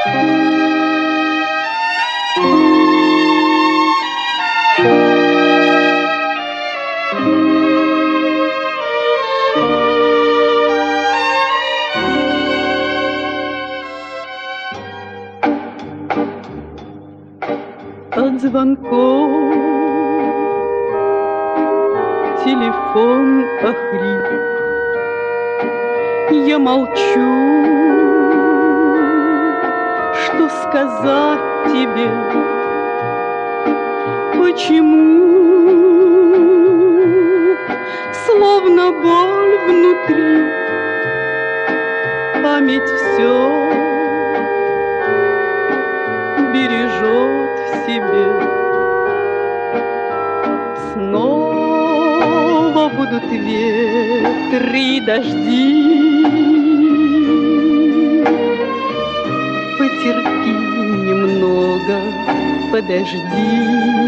От звонков телефон охрип. Я молчу, что сказать тебе, почему, словно боль внутри, память все бережет в себе. Снова будут ветры и дожди. Потерпи немного, подожди.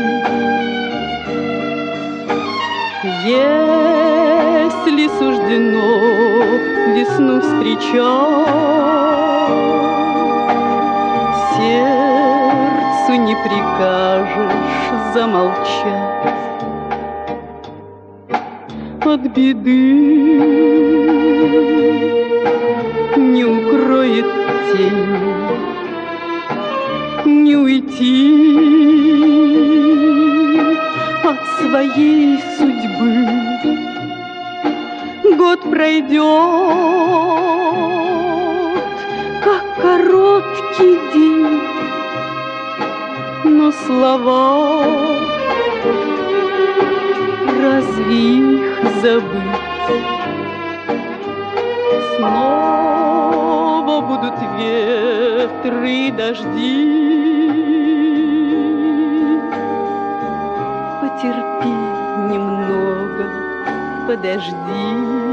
Если суждено весну встречать, сердцу не прикажешь замолчать. От беды не укроет тень, не уйти от своей судьбы. Год пройдет, как короткий день, но слова, разве их забыть? Снова будут ветры и дожди. Потерпи немного, подожди.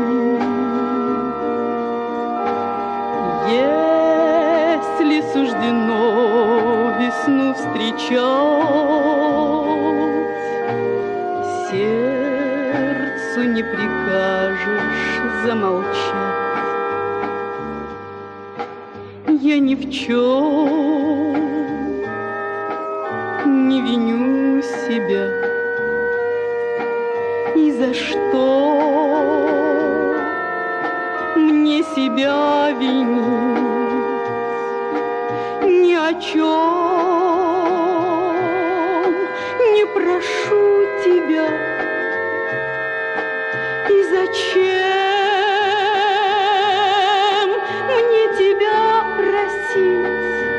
Если суждено весну встречать, сердцу не прикажешь замолчать. Я ни в чем не виню себя. И за что мне себя винить? Ни о чем не прошу тебя. И зачем мне тебя просить?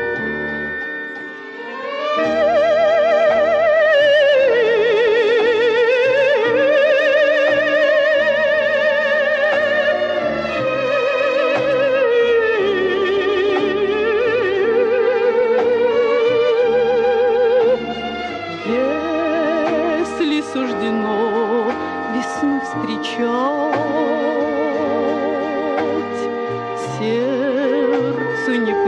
Если суждено весну встречать, сердцу не